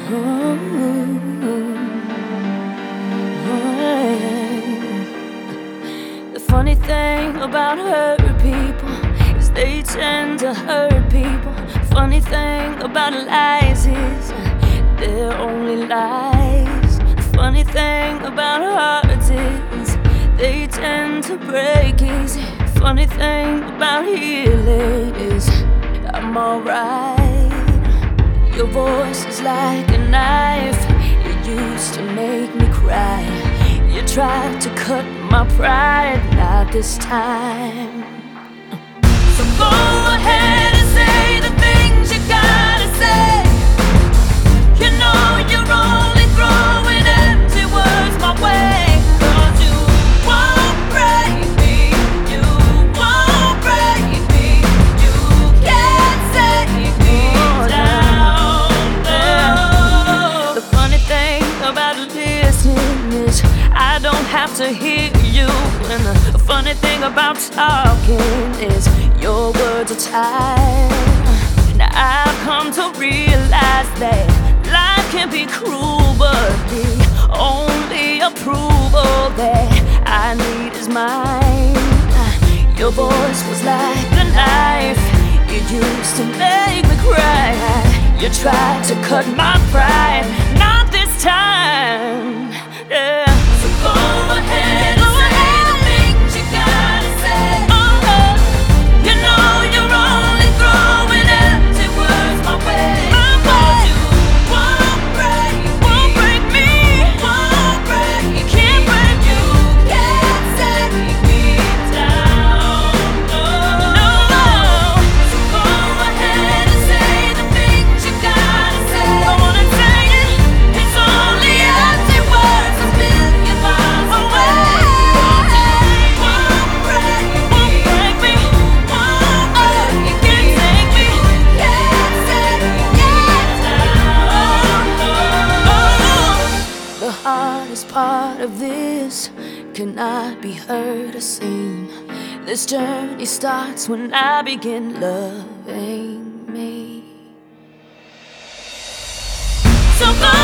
The funny thing about hurt people is they tend to hurt people. Funny thing about lies is they're only lies. The funny thing about hearts is they tend to break easy. Funny thing about healing is I'm alright. Your voice is like a knife. It used to make me cry. You tried to cut my pride, not this time. So go ahead and say the things you gotta say. You know you're only throwing empty words my way. 'Cause you won't break me. You won't break me. You can't take me down. The funny thing about listening is I don't have to hear you. And the funny thing about talking is your words are tied. Now I've come to realize that life can be cruel, but the only approval that I need is mine. Your voice was like a knife. It used to make me cry. You tried to cut my pride, not this time. Yeah. So go ahead and say the things you gotta say. You know you're only throwing empty words my way. But you won't break me. Won't break me. Can't break you. Can't take me down. No. So go ahead and say the things you gotta say. I wanna say it. It's only empty words a million miles away. Won't break me. Won't break me. Can't take me. Can't take me down. The hardest part of this cannot be heard or seen. This journey starts when I begin loving me. So go